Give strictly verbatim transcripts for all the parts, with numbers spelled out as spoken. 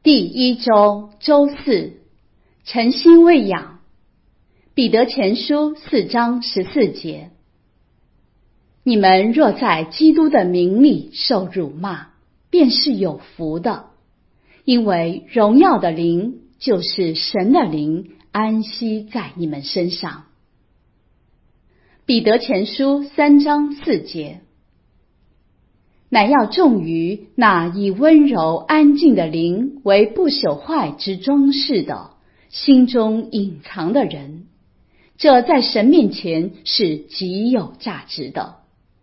第一周周四，诚心喂养。彼得前书四章十四节。你们若在基督的名里受辱骂，便是有福的，因为荣耀的灵就是神的灵安息在你们身上。彼得前书三章四节。乃要重于那以温柔安静的灵为不朽坏之装饰的心中隐藏的人，这在神面前是极有价值的。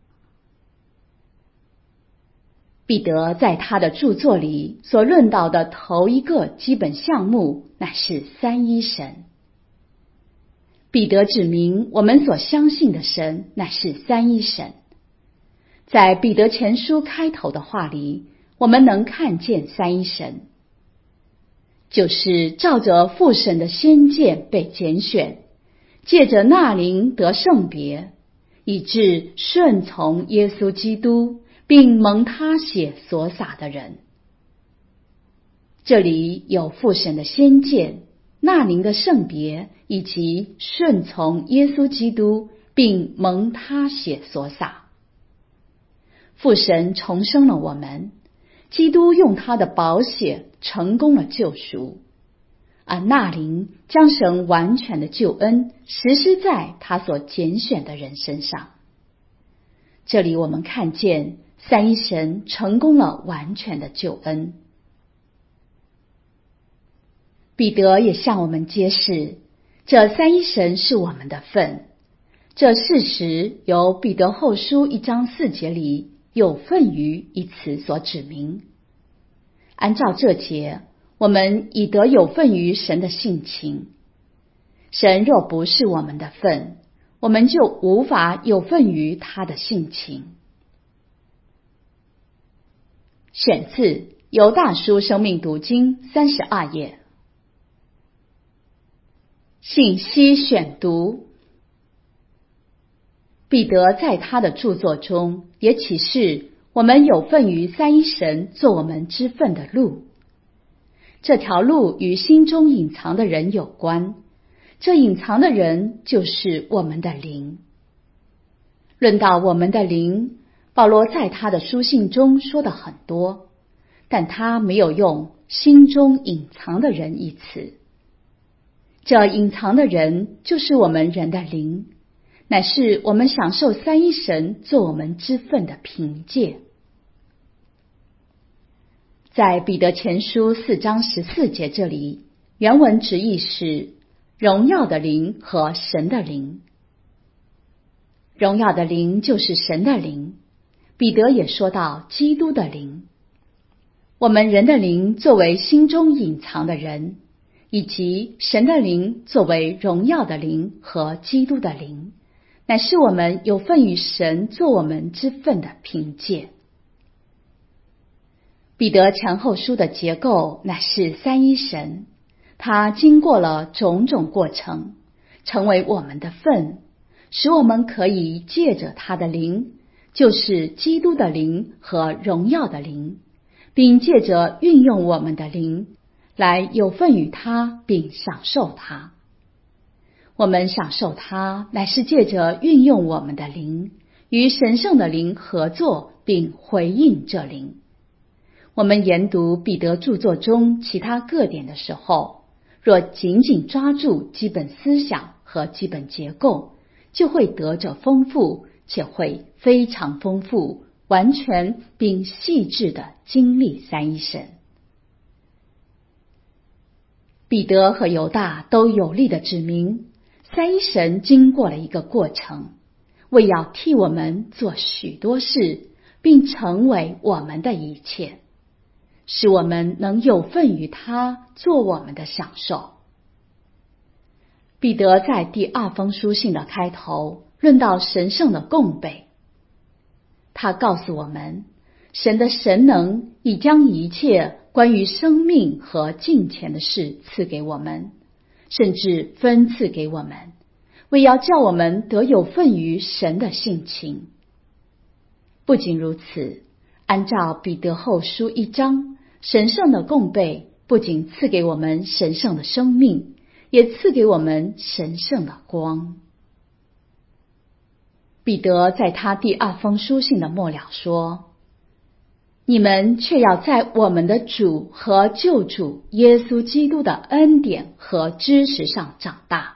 彼得在他的著作里所论到的头一个基本项目乃是三一神。彼得指明我们所相信的神乃是三一神。在彼得前书开头的话里，我们能看见三一神，就是照着父神的先见被拣选，借着那灵得圣别，以致顺从耶稣基督，并蒙他血所洒的人。这里有父神的先见、那灵的圣别，以及顺从耶稣基督，并蒙他血所洒。父神重生了我们，基督用他的宝血成功了救赎，而那灵将神完全的救恩实施在他所拣选的人身上。这里我们看见三一神成功了完全的救恩。彼得也向我们揭示，这三一神是我们的份。这事实由彼得后书一章四节里有份于一词所指明。按照这节，我们已得有份于神的性情。神若不是我们的份，我们就无法有份于他的性情。选自犹大书生命读经三十二页。信息选读。彼得在他的著作中也启示我们有份于三一神做我们之份的路。这条路与心中隐藏的人有关，这隐藏的人就是我们的灵。论到我们的灵，保罗在他的书信中说的很多，但他没有用心中隐藏的人一词。这隐藏的人就是我们人的灵，乃是我们享受三一神做我们之份的凭借。在彼得前书四章十四节这里，原文直译是荣耀的灵和神的灵。荣耀的灵就是神的灵，彼得也说到基督的灵。我们人的灵作为心中隐藏的人，以及神的灵作为荣耀的灵和基督的灵，乃是我们有份于神做我们之份的凭借。彼得前后书的结构乃是三一神，他经过了种种过程，成为我们的份，使我们可以借着他的灵，就是基督的灵和荣耀的灵，并借着运用我们的灵，来有份于他并享受他。我们享受它，乃是借着运用我们的灵，与神圣的灵合作，并回应这灵。我们研读彼得著作中其他各点的时候，若紧紧抓住基本思想和基本结构，就会得着丰富，且会非常丰富、完全并细致的经历三一神。彼得和犹大都有力的指明，三一神经过了一个过程，为要替我们做许多事，并成为我们的一切，使我们能有份于他，做我们的享受。彼得在第二封书信的开头论到神圣的供备，他告诉我们，神的神能已将一切关于生命和敬虔的事赐给我们，甚至分赐给我们，为要叫我们得有份于神的性情。不仅如此，按照彼得后书一章，神圣的供备不仅赐给我们神圣的生命，也赐给我们神圣的光。彼得在他第二封书信的末了说：你们却要在我们的主和救主耶稣基督的恩典和知识上长大。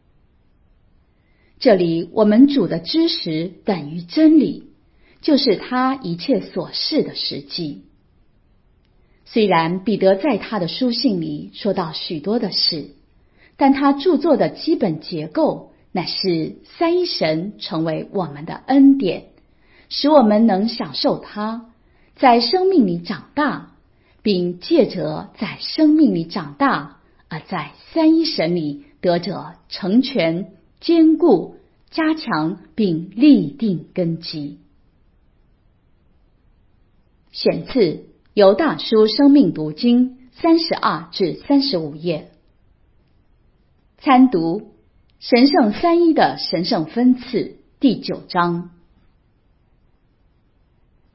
这里我们主的知识等于真理，就是他一切所示的实际。虽然彼得在他的书信里说到许多的事，但他著作的基本结构乃是三一神成为我们的恩典，使我们能享受它，在生命里长大，并借着在生命里长大，而在三一神里得着成全、坚固、加强并立定根基。选自犹大书生命读经三十二至三十五页。参读神圣三一的神圣分次第九章。